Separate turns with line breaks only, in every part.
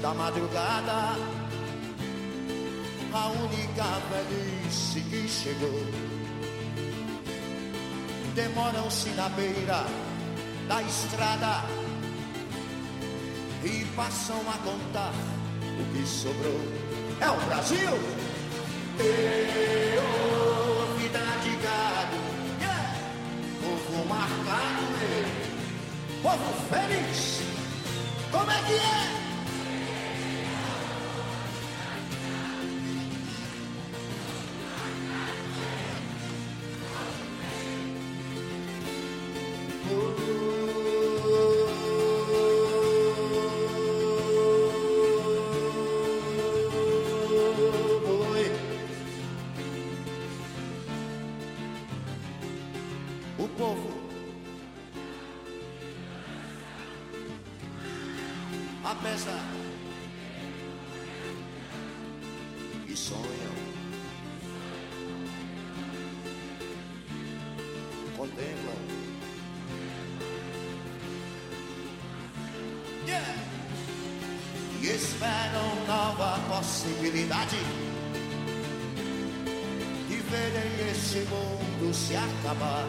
da madrugada, a única velhice que chegou. Demoram-se na beira da estrada e passam a contar o que sobrou. É o Brasil! Vida de gado, yeah. Povo marcado, povo feliz. Como é que é? O povo apesar e sonham, contemplam, yeah. E esperam nova possibilidade de verem esse mundo se acabar.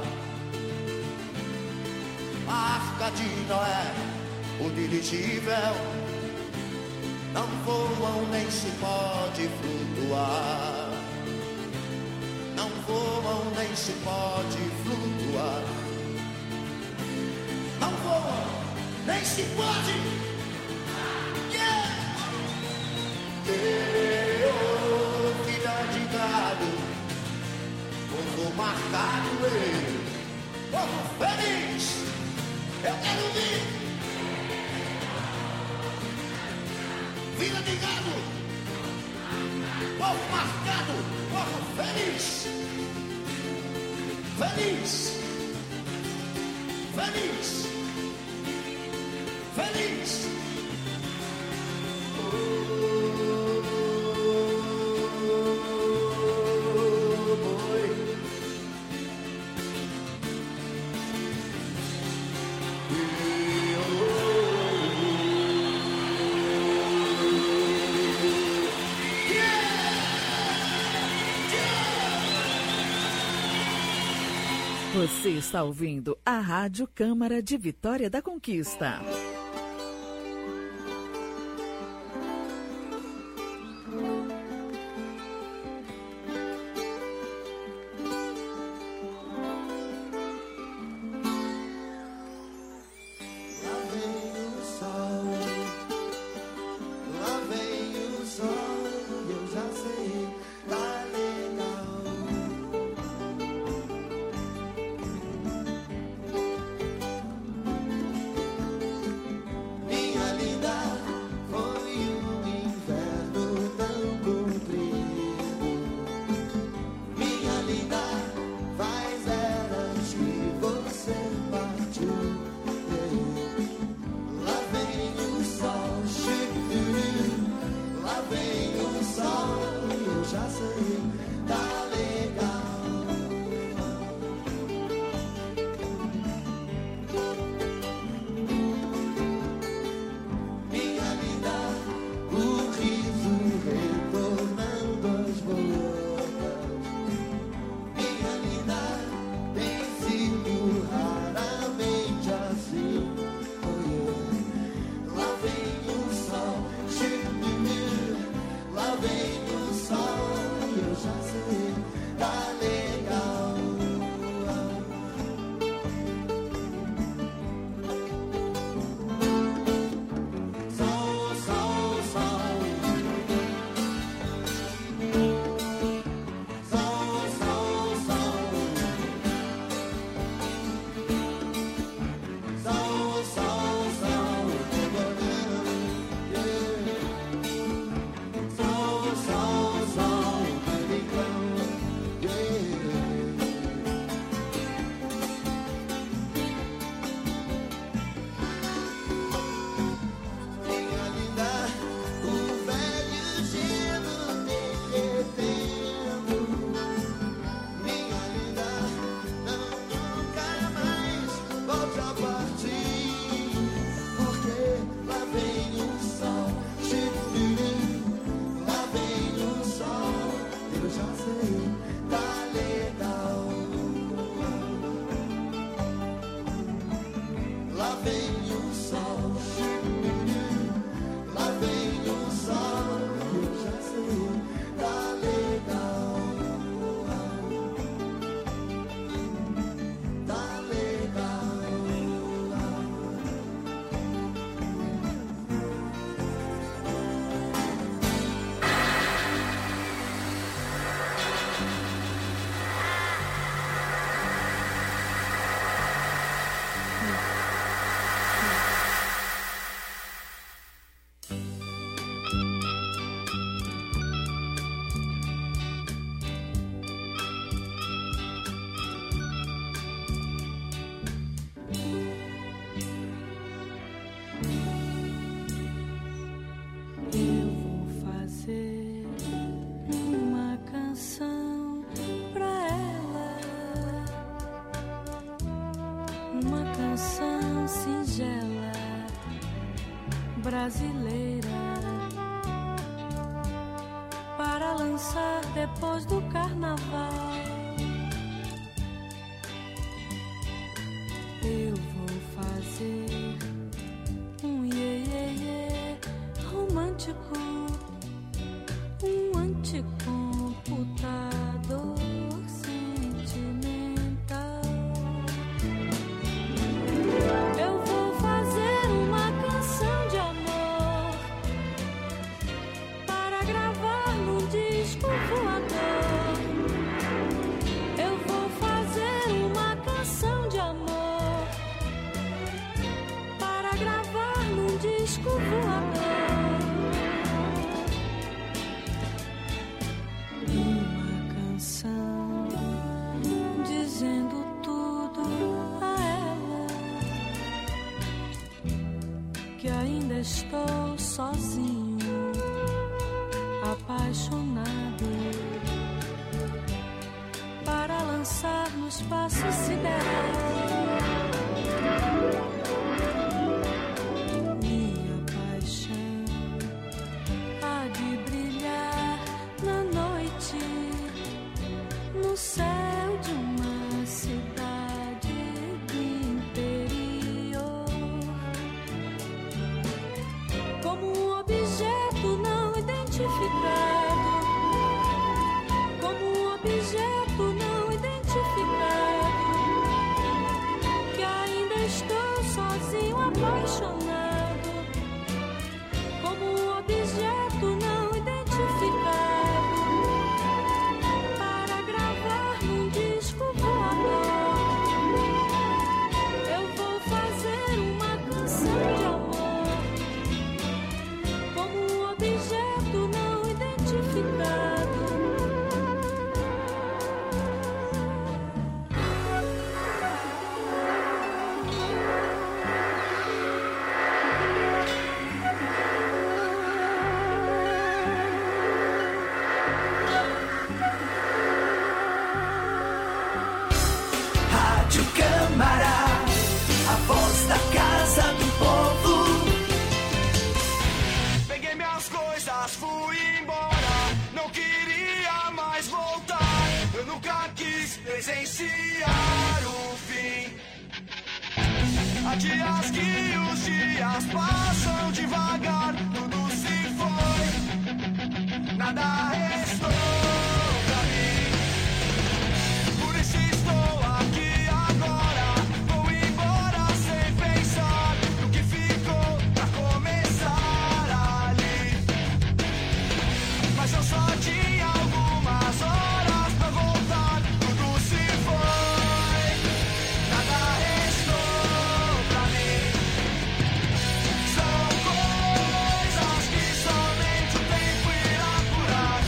A Arca de Noé, o dirigível, não voam nem se pode flutuar. Não voam nem se pode flutuar. Não voam nem se pode. Yeah! Vida de gado, povo marcado, povo feliz. Eu quero ver vida de gado, povo marcado, povo feliz, feliz, feliz, feliz.
Você está ouvindo a Rádio Câmara de Vitória da Conquista.
brasileira para lançar depois do carnaval. Eu vou fazer um iê romântico, um anticomputador sentimental. Eu vou fazer uma canção de amor para gravar num disco voador. Eu vou fazer uma canção de amor para gravar num disco voador. Dizendo tudo a ela, que ainda estou sozinho, apaixonado, para lançar no espaço sideral. Minha paixão há de brilhar na noite, no céu de uma cidade do interior, como um objeto não identificado, como um objeto não identificado, que ainda estou sozinho, apaixonado, como um objeto não identificado, para gravar num disco voador. Eu vou fazer uma canção de amor, como um objeto não identificado.
Rádio Câmara, a voz da casa do povo.
Peguei minhas coisas, fui embora, não queria mais voltar. Eu nunca quis presenciar o fim. Há dias que os dias passam devagar, tudo se foi, nada restou pra mim. Por isso estou aqui agora, vou embora sem pensar no que ficou pra começar ali. Mas eu só tinha algumas horas pra voltar, tudo se foi, nada restou pra mim. São coisas que somente o tempo irá curar.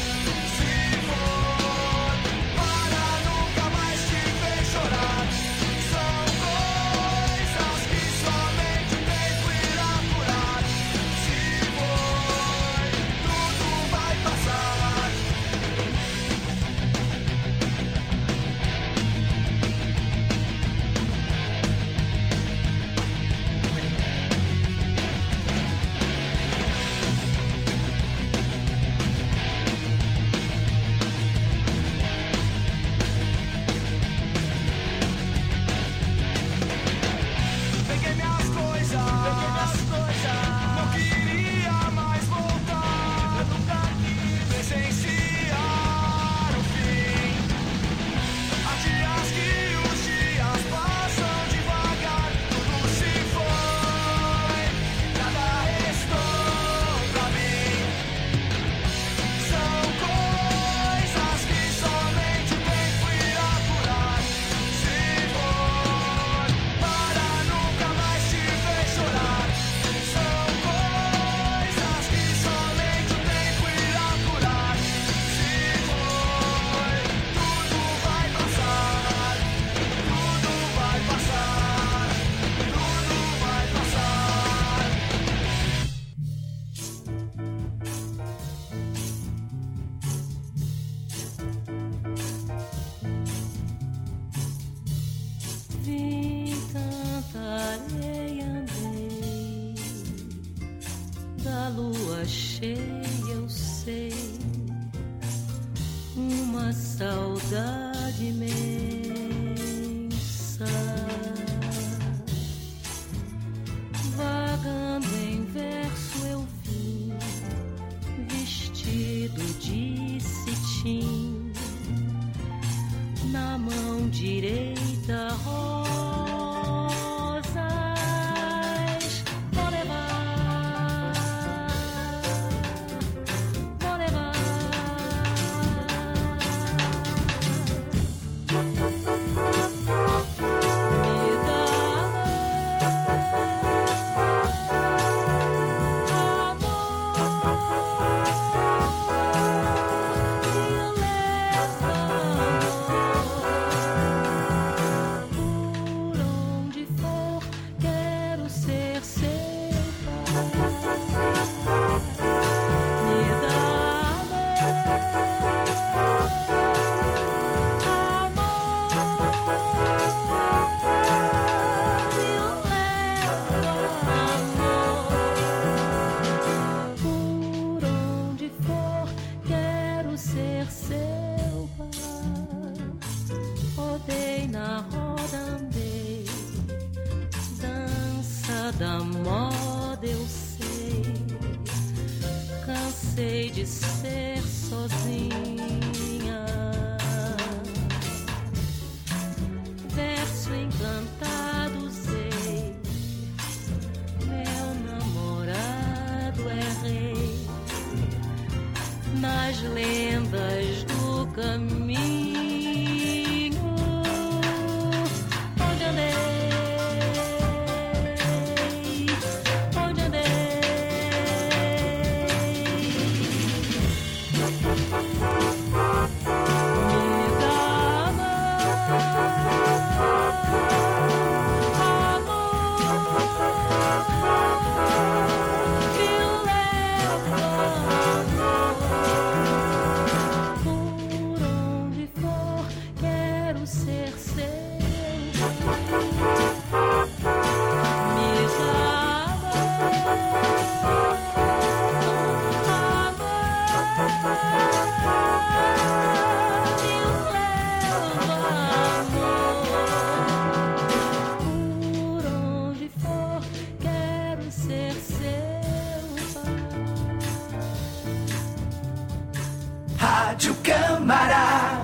da lua cheia eu sei uma saudade imensa, vagando em verso eu vim, vestido de cetim, na mão direita rosas, vou levar, vou levar. Da moda eu sei, cansei de ser sozinha. Verso encantado usei, meu namorado é rei, nas lendas do caminho. Onde andei?
Rádio Câmara.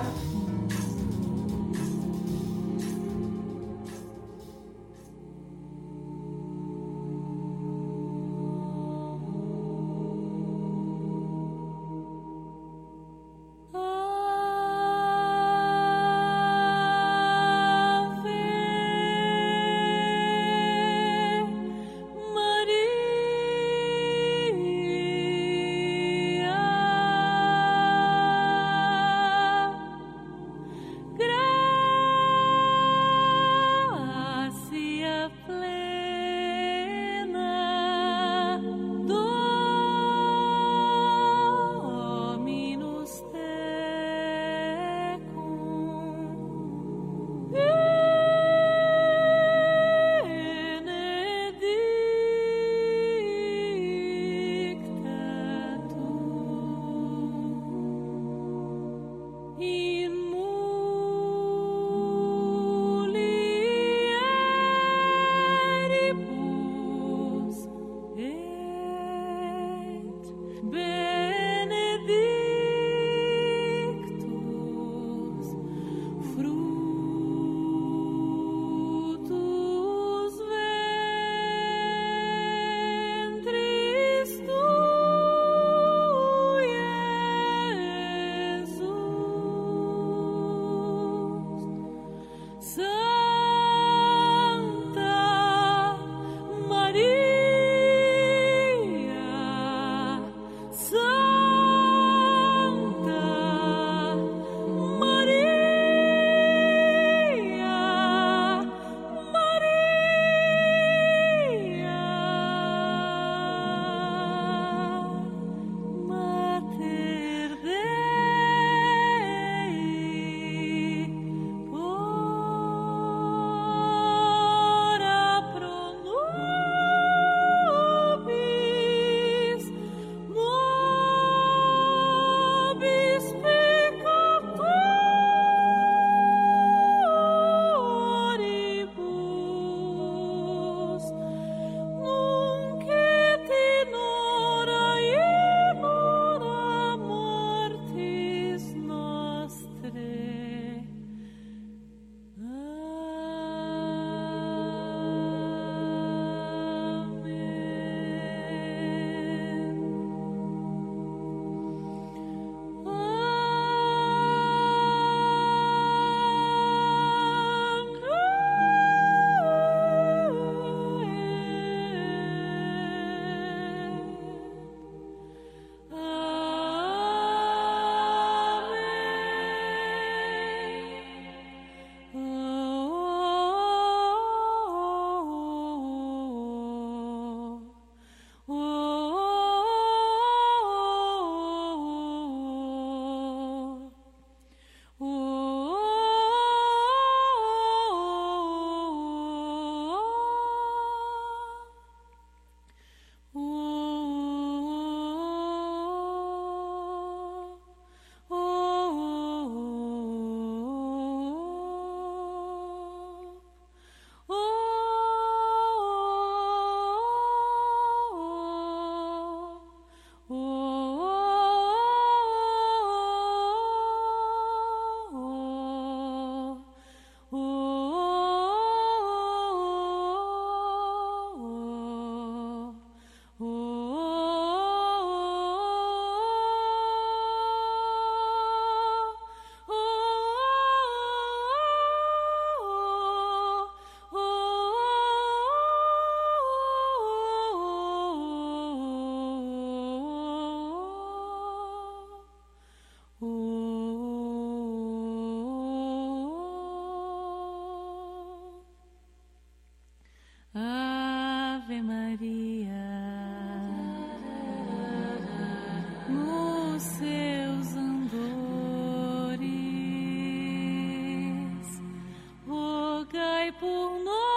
por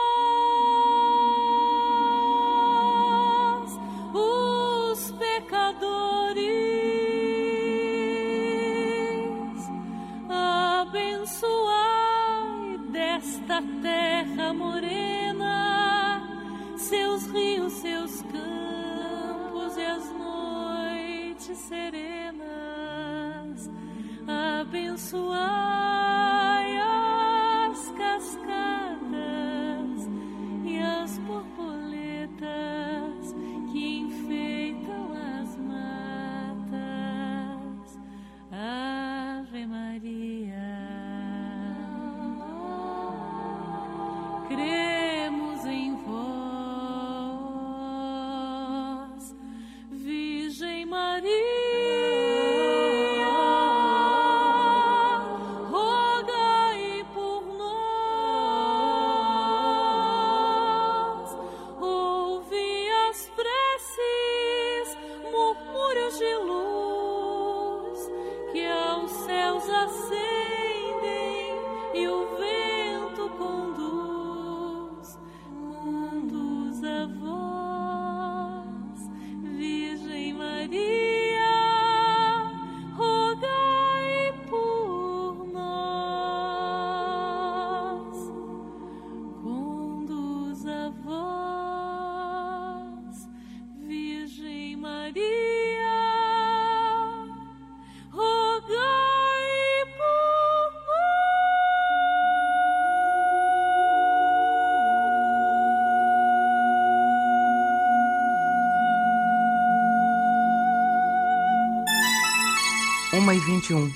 nós, os pecadores. Abençoai desta terra morena seus rios, seus campos e as noites serenas. Abençoai as cascadas e as borboletas que enfeitam as matas. Ave Maria. Cremos em vós, Virgem Maria. Rogai por nós, ouvi as preces, murmúrios de luz que aos céus ascendem e o vento conduz a vós, Virgem Maria. Rogai por nós, conduz a vós, Virgem Maria. Rogai por nós.
1h21.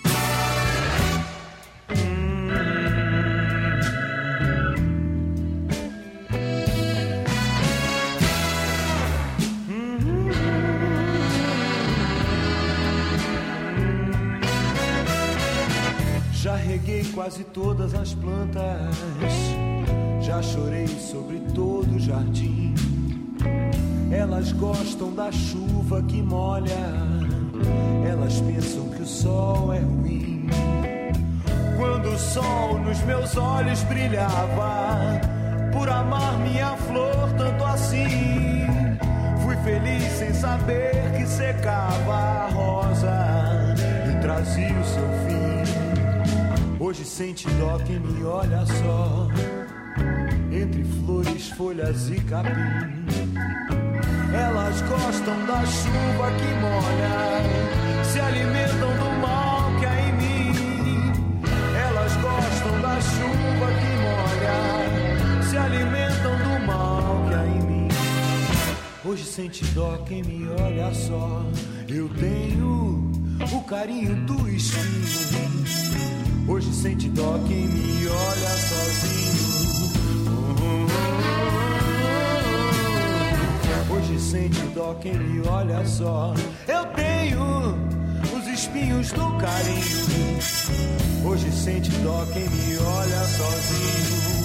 Já reguei quase todas as plantas, já chorei sobre todo o jardim. Elas gostam da chuva que molha, elas pensam que o sol é ruim. Quando o sol nos meus olhos brilhava, por amar minha flor tanto assim, fui feliz sem saber que secava a rosa e trazia o seu fim. Hoje sente dó quem me olha só, entre flores, folhas e capim. Elas gostam da chuva que molha, se alimentam do mal que há em mim. Elas gostam da chuva que molha, se alimentam do mal que há em mim. Hoje sente dó quem me olha só, eu tenho o carinho do espinho. Hoje sente dó quem me olha sozinho. Hoje sente dó quem me olha só, eu tenho os espinhos do carinho. Hoje sente dó quem me olha sozinho.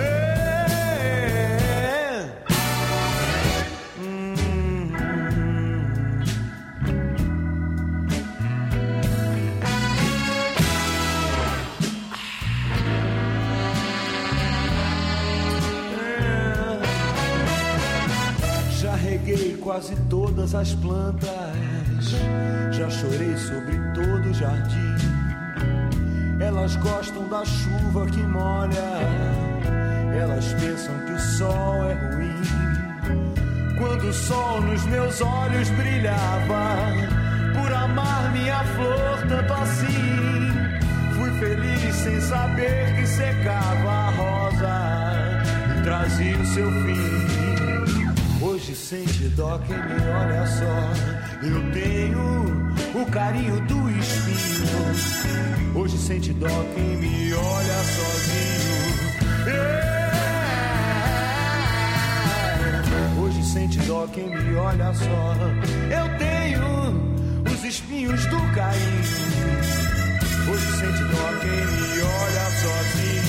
Quase todas as plantas, já chorei sobre todo o jardim. Elas gostam da chuva que molha, elas pensam que o sol é ruim. Quando o sol nos meus olhos brilhava, por amar minha flor tanto assim, fui feliz sem saber que secava a rosa e trazia o seu fim. Hoje sente dó quem me olha só, eu tenho o carinho do espinho. Hoje sente dó quem me olha sozinho. Hoje sente dó quem me olha só, eu tenho os espinhos do carinho. Hoje sente dó quem me olha sozinho.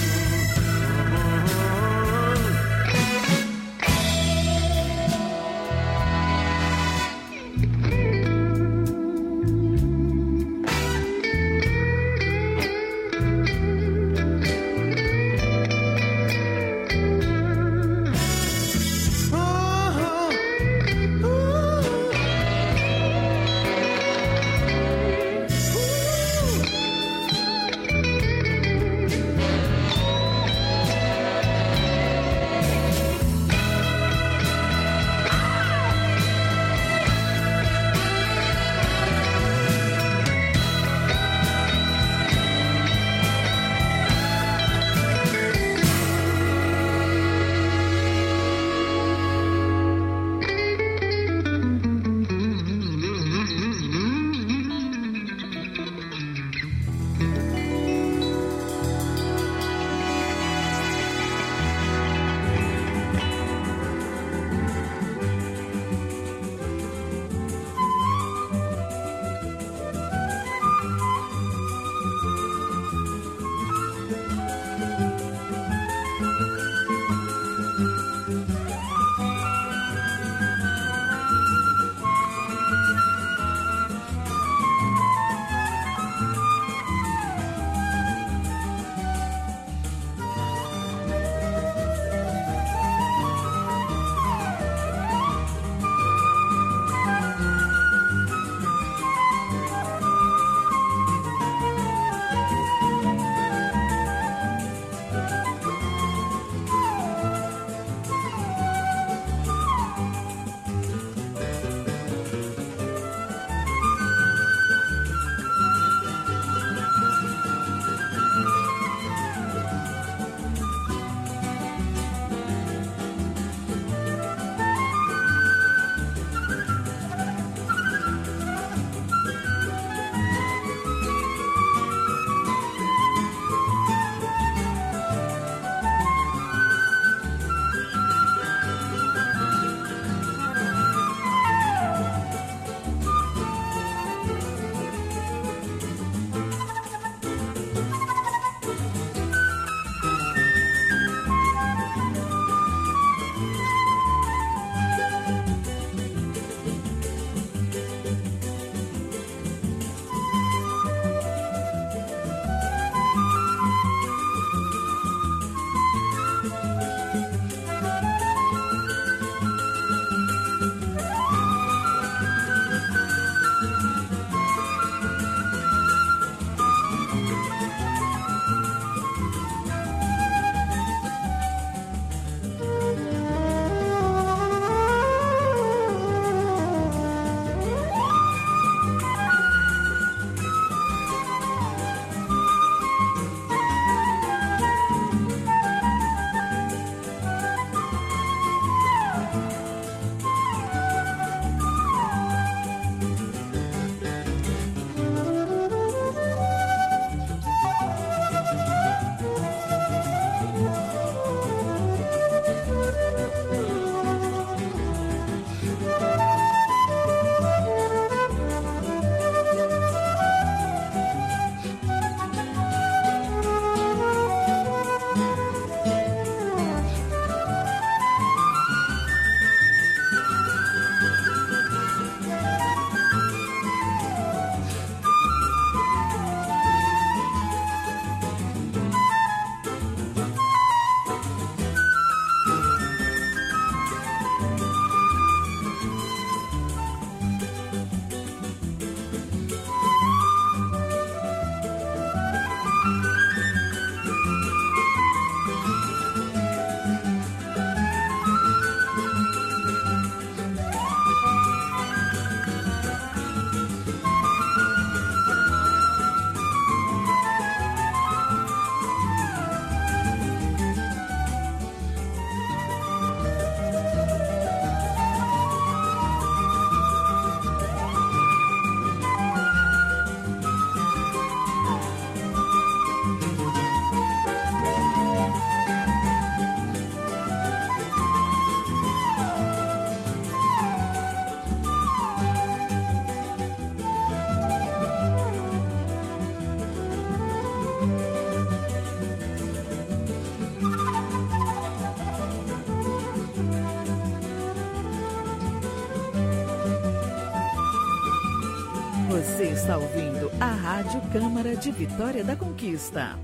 Você está ouvindo a Rádio Câmara de Vitória da Conquista.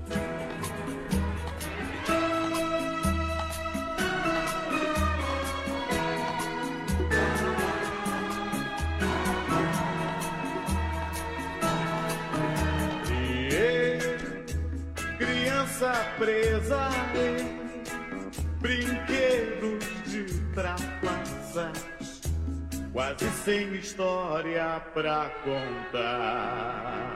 Criança presa em brinquedos de trapaças, quase sem história pra contar.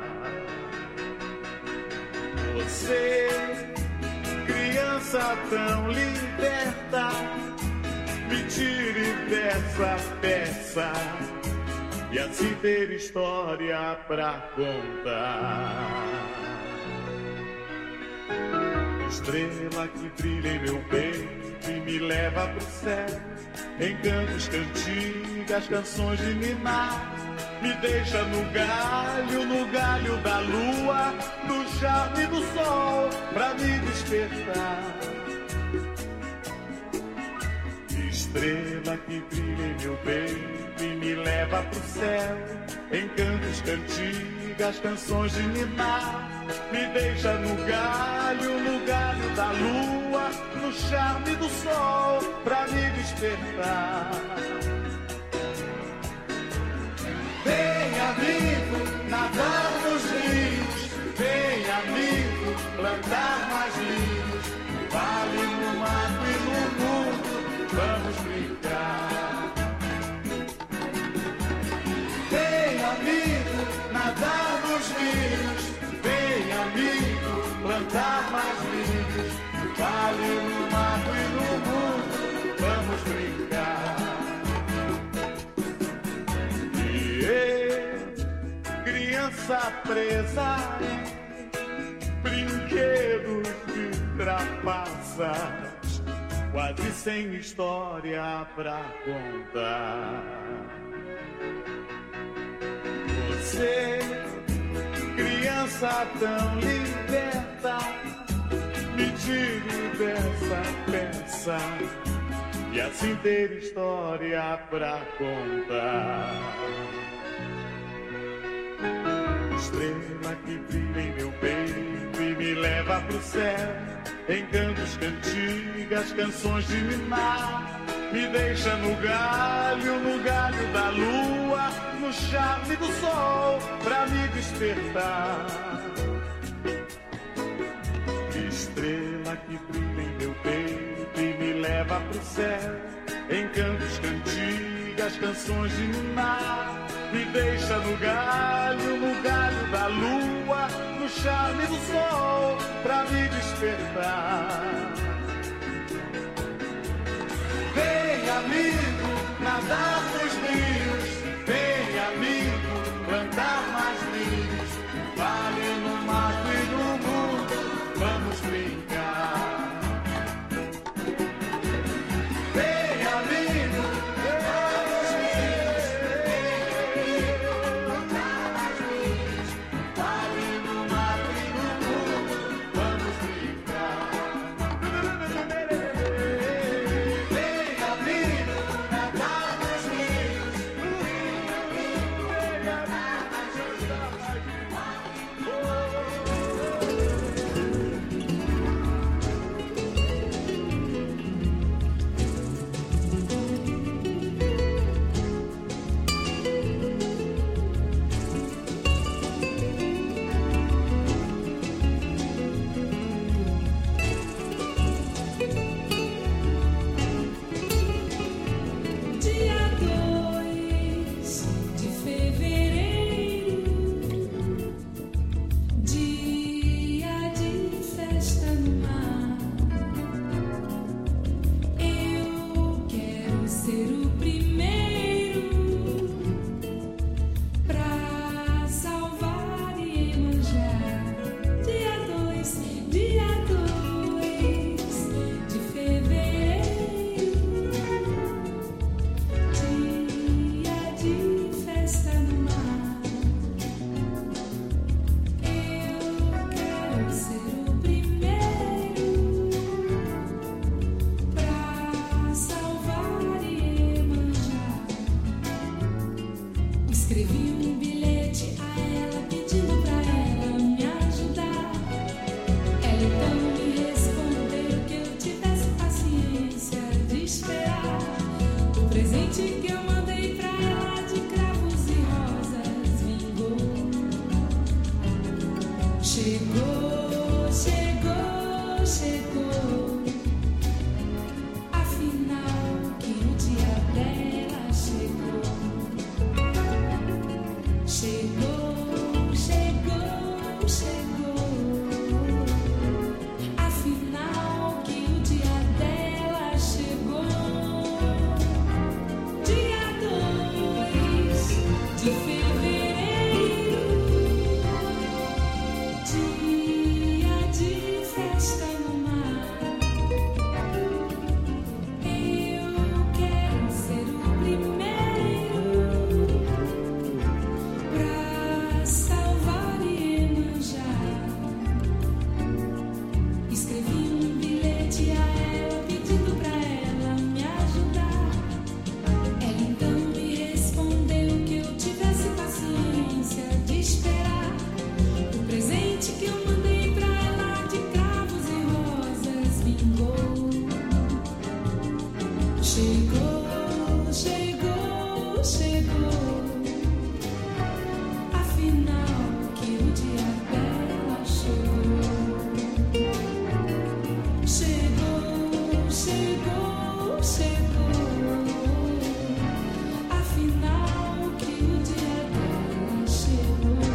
Você, criança tão liberta, me tire dessa peça e assim ter história pra contar. Estrela que brilha em meu peito e me leva pro céu, encantos, cantigas, canções de ninar, me deixa no galho da lua, no charme do sol, pra me despertar. Estrela que brilha em meu peito e me leva pro céu, encantos, cantigas, canções de ninar, me deixa no galho da lua, no charme do sol, pra me despertar. Vem, amigo, nadar nos rios, vem, amigo, plantar mais linhos, vale no mato e no mundo, vamos brincar. Vem, amigo, nadar nos rios, vem, amigo, plantar mais linhos, vale no mato e no mundo, vamos brincar. Criança presa em brinquedos de trapaças, quase sem história pra contar. Você, criança tão liberta, me tire dessa peça e assim ter história pra contar. Estrela que brilha em meu peito e me leva pro céu, encantos, cantigas, canções de ninar, me deixa no galho da lua, no charme do sol, pra me despertar. Estrela que brilha em meu peito e me leva pro céu, encantos, cantigas, canções de ninar, me deixa no galho da lua, no charme do sol, pra me despertar. Vem, amigo, nadar nos rios, vem, amigo, plantar mais linhos, vale no mato e no mundo, vamos brincar. Vem, amigo, nadar nos rios, vem, plantar mais linhos, vale no mato e no mundo, vamos brincar.
Chegou, chegou, chegou. Afinal, que o dia dela chegou. Chegou, chegou, chegou. Afinal, que o dia dela chegou. Dia 2 de fevereiro. Dia de festa no mar. Eu quero ser o primeiro pra salvar e emanjar. Escrevi um bilhete a ela pedindo pra ela me ajudar. Ela então me respondeu que eu tivesse paciência de esperar. O presente que eu mandei pra ela de cravos e rosas vingou. Chegou, chegou, chegou. Afinal, que o dia dela chegou. Chegou, chegou, chegou. Afinal, que o dia dela chegou.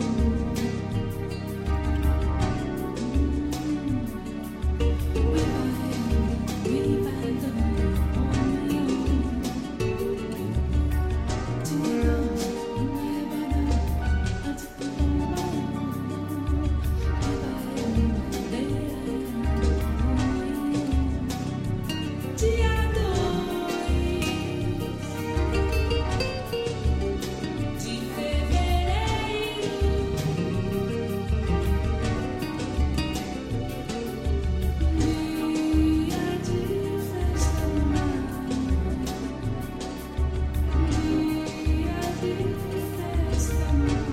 Dia 2 de fevereiro. Dia de festa no mar. Dia de festa no mar.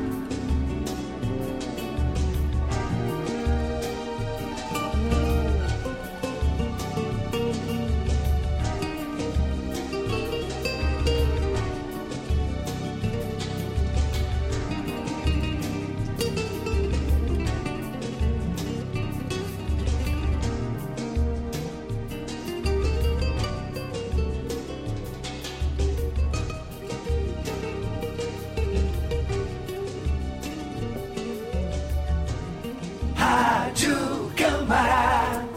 Rádio Câmara.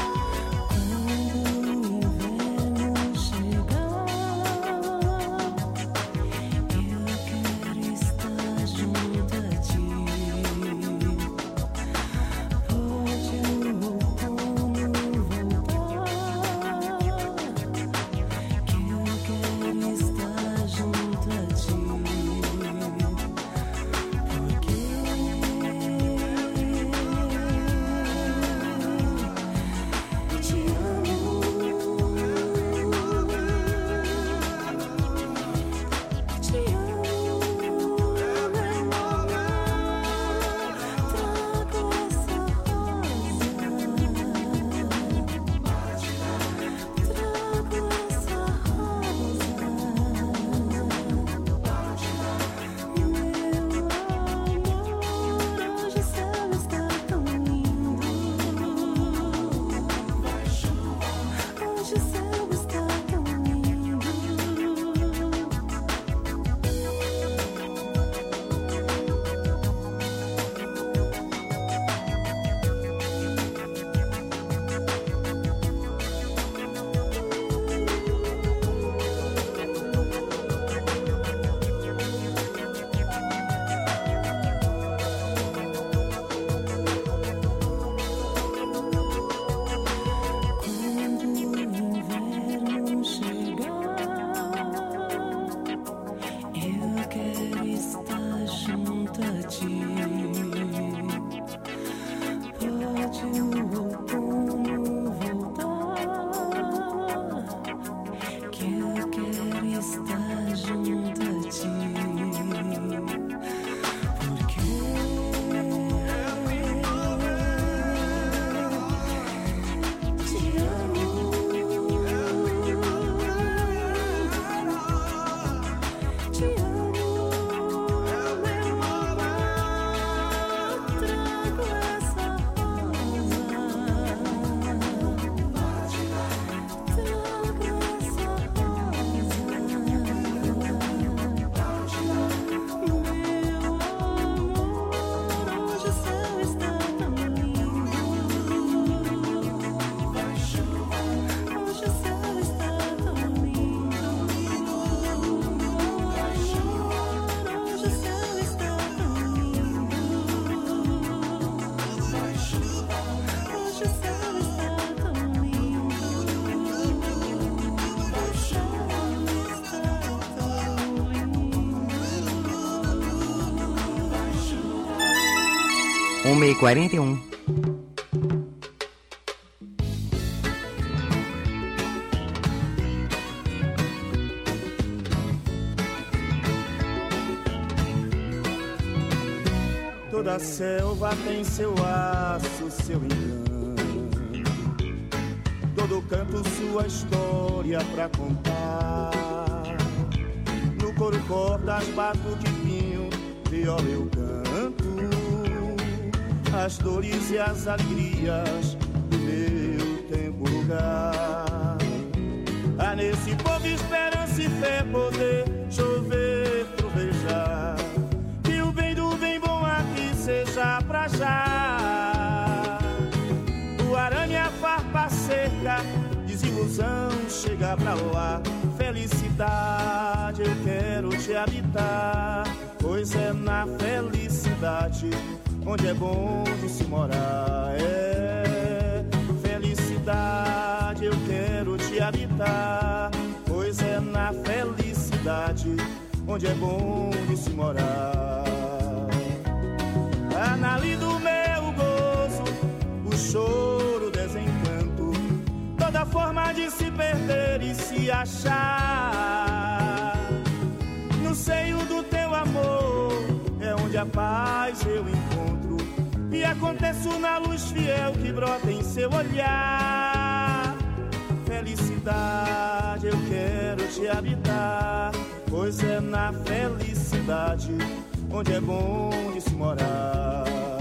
Quando o inverno chegar,
1h41.
Toda selva tem seu aço, seu engano. Todo canto sua história pra contar. No coro cordas, bato de pinho, viola eu canto. As dores e as alegrias do meu tempo, lugar. Há nesse povo esperança e fé, poder chover, trovejar. Que o bem do bem bom aqui seja pra já. O arame, a farpa, cerca, desilusão chega pra lá. Felicidade, eu quero te habitar, pois é na felicidade onde é bom de se morar. É felicidade, eu quero te habitar, pois é na felicidade onde é bom de se morar. Anali do meu gozo, o choro, o desencanto, toda forma de se perder e se achar. No seio do teu amor é onde a paz eu encontro, e aconteço na luz fiel que brota em seu olhar. Felicidade, eu quero te habitar, pois é na felicidade onde é bom de se morar.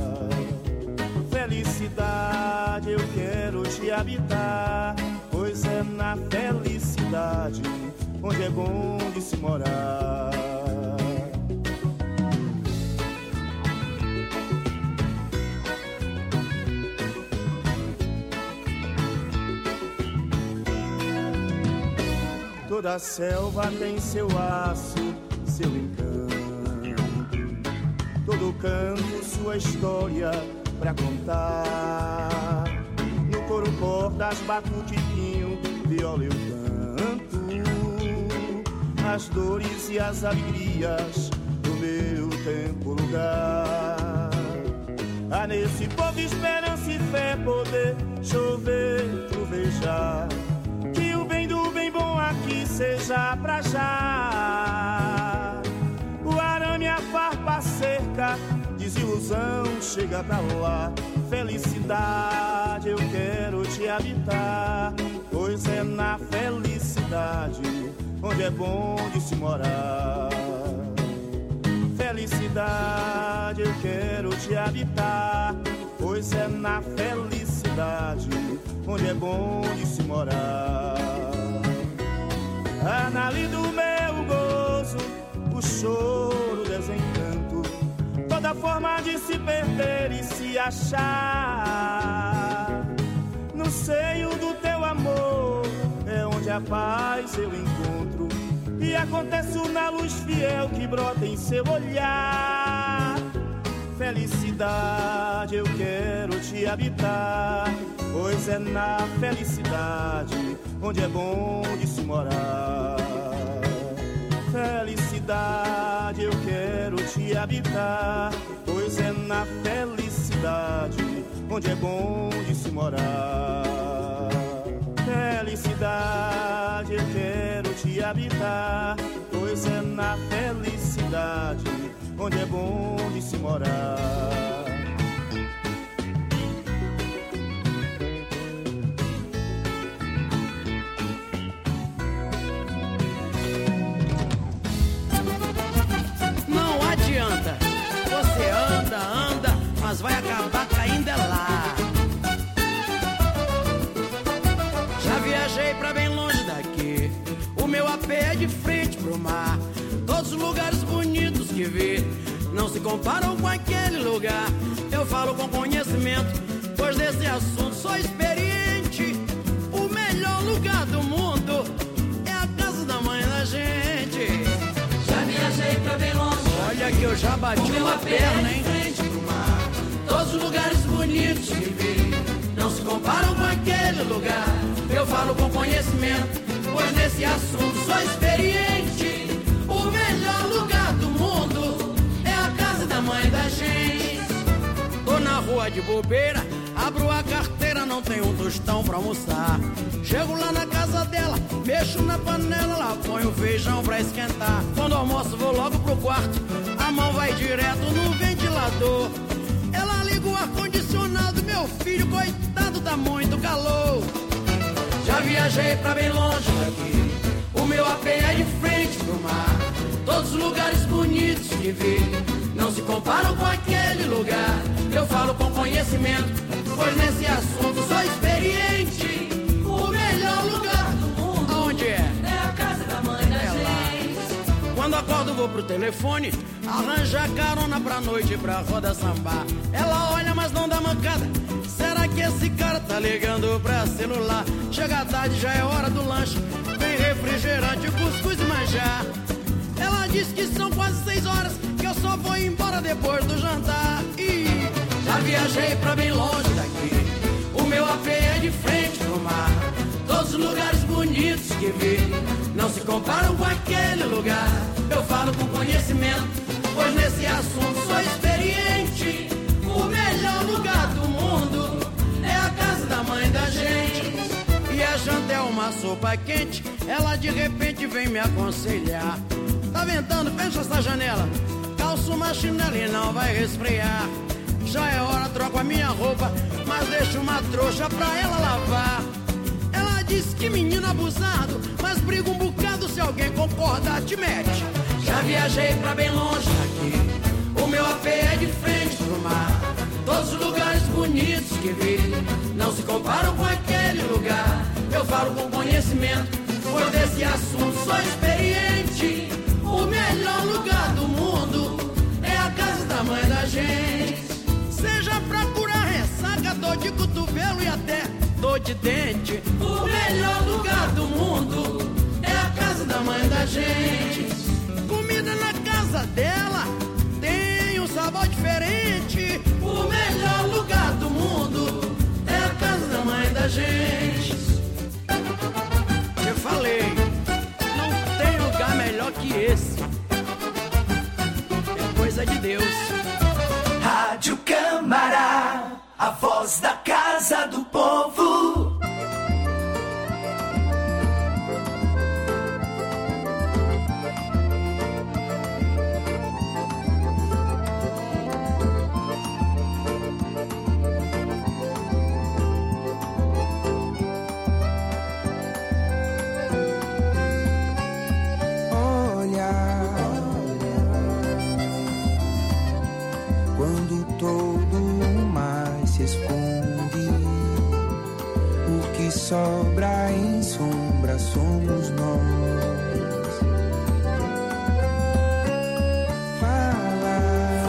Felicidade, eu quero te habitar, pois é na felicidade onde é bom de se morar. Toda selva tem seu aço, seu encanto. Todo canto sua história pra contar. No coro cordas, batuque, pinho, viola eu canto. As dores e as alegrias do meu tempo, lugar. Há nesse povo esperança e fé, poder chover, trovejar. Que o bem do bem bom aqui seja pra já. O arame, a farpa, cerca, desilusão chega pra lá. Felicidade, eu quero te habitar, pois é na felicidade onde é bom de se morar. Felicidade, eu quero te habitar, pois é na felicidade onde é bom de se morar. Anali do meu gozo, o choro, o desencanto, toda forma de se perder e se achar. No seio do teu amor é onde a paz eu encontro, e aconteço na luz fiel que brota em seu olhar. Felicidade, eu quero te habitar, pois é na felicidade onde é bom de se morar. Felicidade, eu quero te habitar, pois é na felicidade onde é bom de se morar. Felicidade, eu quero te habitar, pois é na felicidade onde é bom de se morar.
Não adianta, você anda, anda, mas vai acabar caindo lá. Já viajei pra bem longe daqui, o meu AP é de frente pro mar. Todos os lugares bonitos que vi não se comparam com aquele lugar. Eu falo com conhecimento, pois desse assunto sou experiente. O melhor lugar do mundo é a casa da mãe da gente.
Já viajei pra bem longe,
olha que eu já bati uma perna, hein?
todos os lugares bonitos que vi não se comparam com aquele lugar. Eu falo com conhecimento, pois nesse assunto sou experiente. O melhor lugar do mundo é a casa da mãe da gente.
Tô na de bobeira, abro a carteira, não tem um tostão pra almoçar. Chego lá na casa dela, mexo na panela, lá ponho o feijão pra esquentar. Quando almoço vou logo pro quarto, a mão vai direto no ventilador. Ela liga o ar-condicionado, meu filho, coitado, tá muito calor. Já viajei pra bem longe daqui, o meu AP é de frente pro mar. Todos os lugares bonitos que vi não se comparam com aquele lugar. Eu falo com conhecimento, pois nesse assunto sou experiente. O melhor lugar do mundo, aonde é? É a casa da mãe da gente. Quando acordo vou pro telefone, arranjar carona pra noite pra roda sambar. Ela olha mas não dá mancada, será que esse cara tá ligando pra celular? Chega tarde, já é hora do lanche, vem refrigerante, cuscuz e manjar. Ela diz que são quase 6 horas, que eu só vou embora depois do jantar. E já viajei pra bem longe daqui, o meu AP é de frente pro mar. Todos os lugares bonitos que vi não se comparam com aquele lugar. Eu falo com conhecimento, pois nesse assunto sou experiente. O melhor lugar do mundo é a casa da mãe da gente. E a janta é uma sopa quente, ela de repente vem me aconselhar. Tá ventando, fecha essa janela, calço uma chinela e não vai resfriar. Já é hora, troco a minha roupa, mas deixo uma trouxa pra ela lavar. Ela diz que menino abusado, mas briga um bocado, se alguém concordar te mete. Já viajei pra bem longe daqui, o meu AP é de frente pro mar. Todos os lugares bonitos que vi não se comparam com aquele lugar. Eu falo com conhecimento, pois desse assunto sou experiente. O melhor lugar do mundo é a casa da mãe da gente. Seja pra curar ressaca, dor de cotovelo e até dor de dente. O melhor lugar do mundo é a casa da mãe da gente. Comida na casa dela tem um sabor diferente. O melhor lugar do mundo é a casa da mãe da gente. Eu falei, não tem lugar melhor que esse. É coisa de Deus.
Rádio Câmara, a voz da casa do povo.
Sobra em sombra somos nós. Fala,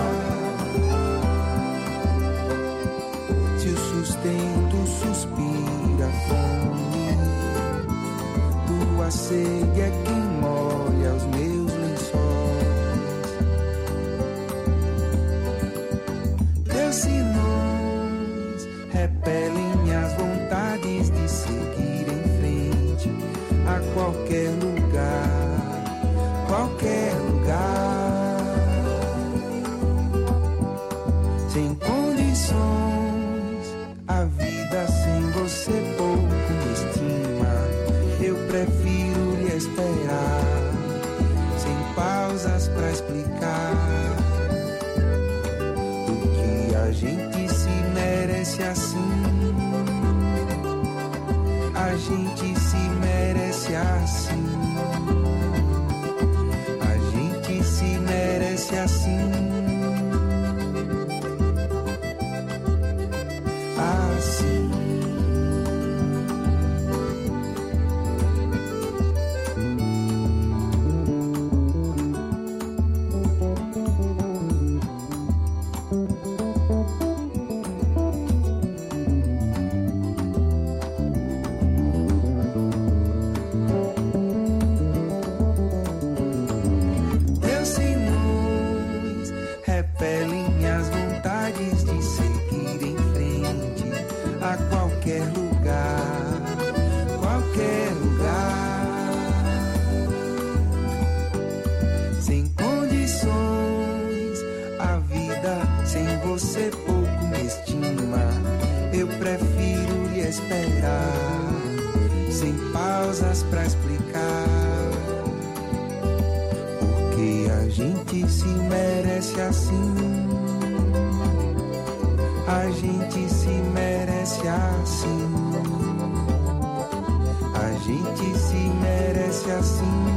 se o sustento suspira fome, tua sede é quem molha os meus lençóis. Teus sinões repelem minhas vontades de seguir em frente a qualquer lugar, qualquer lugar. Sem condições, a vida sem você pouco me estima. Eu prefiro lhe esperar, sem pausas pra explicar o que a gente se merece assim. A gente se merece assim. A gente se merece assim. Assim. Sem você pouco me estima. esperar, sem pausas pra explicar, porque a gente se merece assim, a gente se merece assim, a gente se merece assim.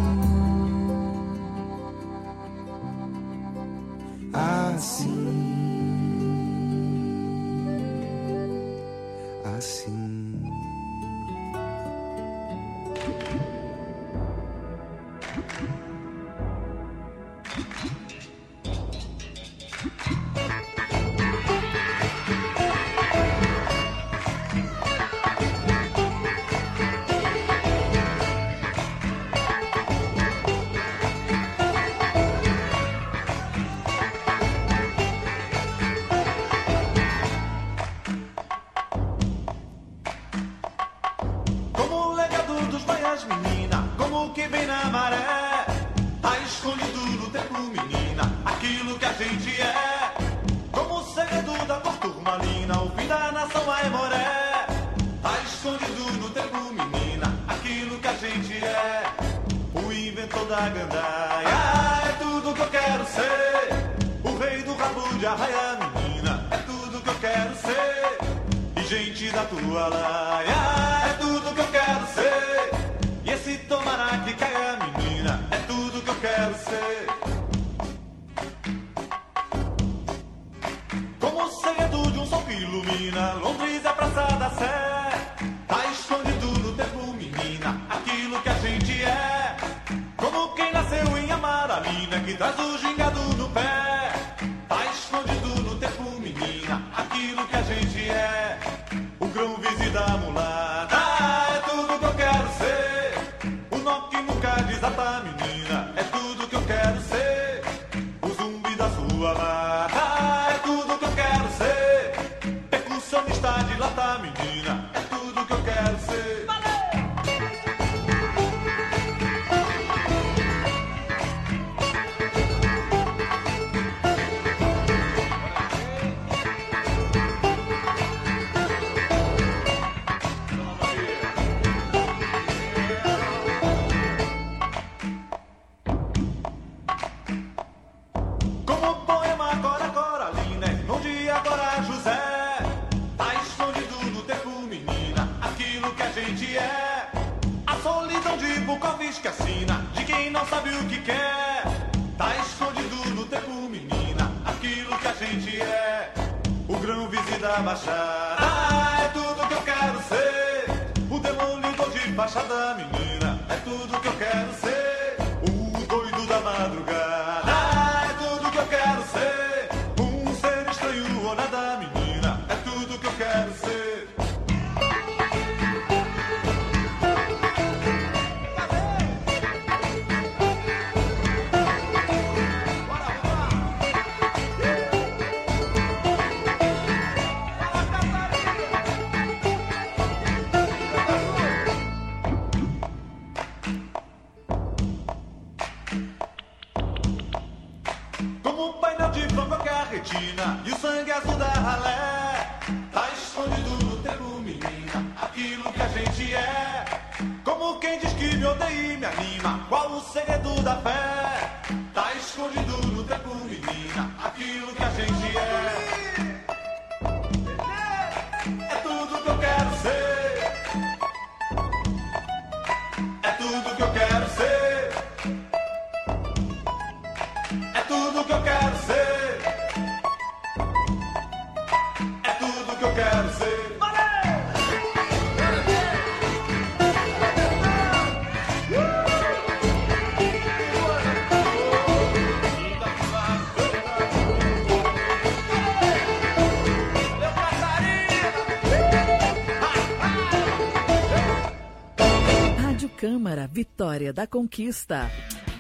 Câmara, Vitória da Conquista.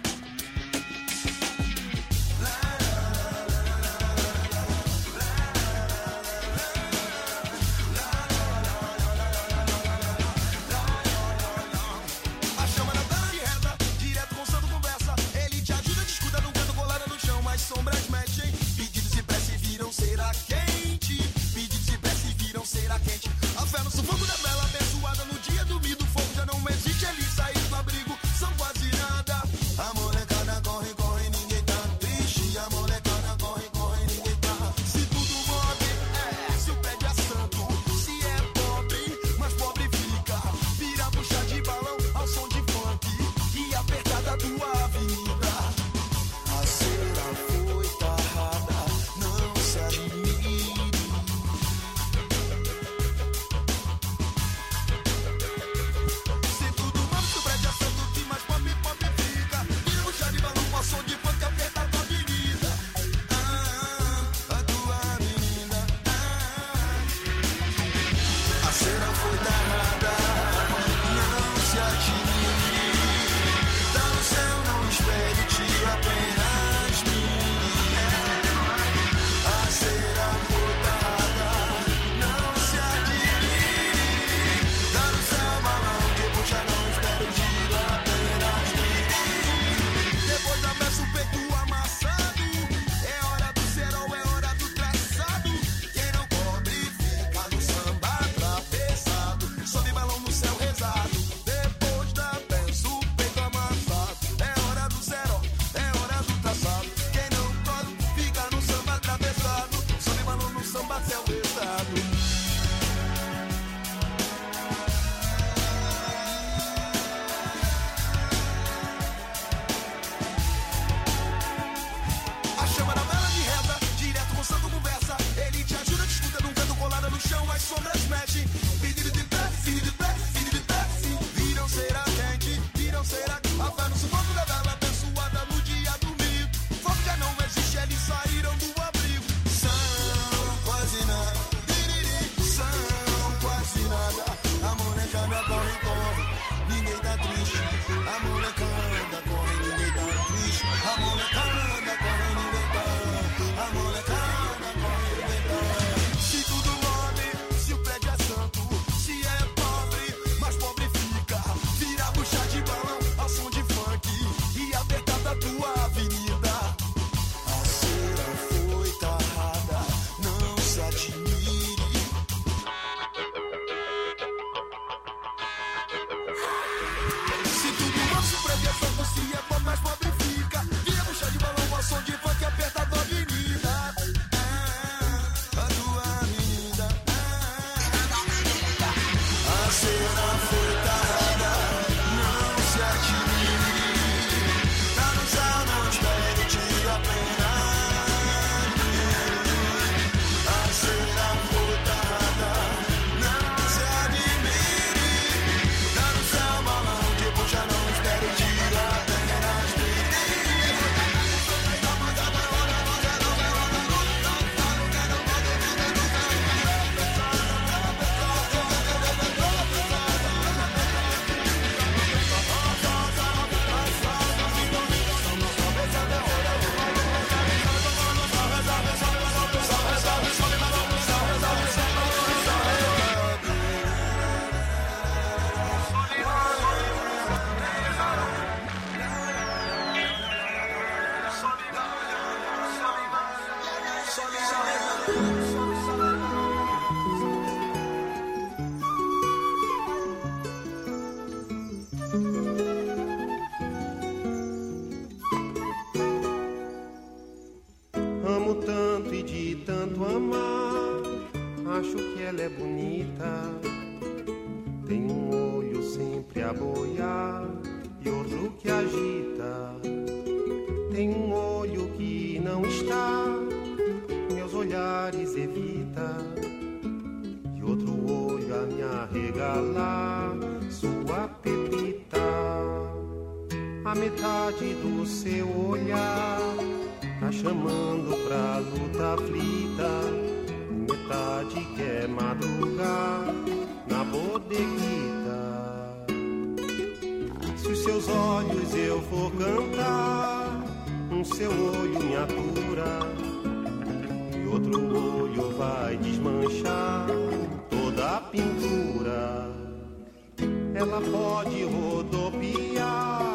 A chama na tela de reta, direto com o santo conversa. Ele te ajuda, te escuta, não canta colada no chão, mas sombras mexem. Pedidos e prece viram cera quente. Pedidos e prece viram cera quente. A fé no sufoco da
ela é bonita. Tem um olho sempre a boiar e outro que agita. Tem um olho que não está, meus olhares evita. E outro olho a me arregalar, sua pepita. A metade do seu olhar tá chamando pra luta aflita. Metade quer madrugar na bodeguita. Se os seus olhos eu for cantar, um seu olho me atura e outro olho vai desmanchar toda a pintura. Ela pode rodopiar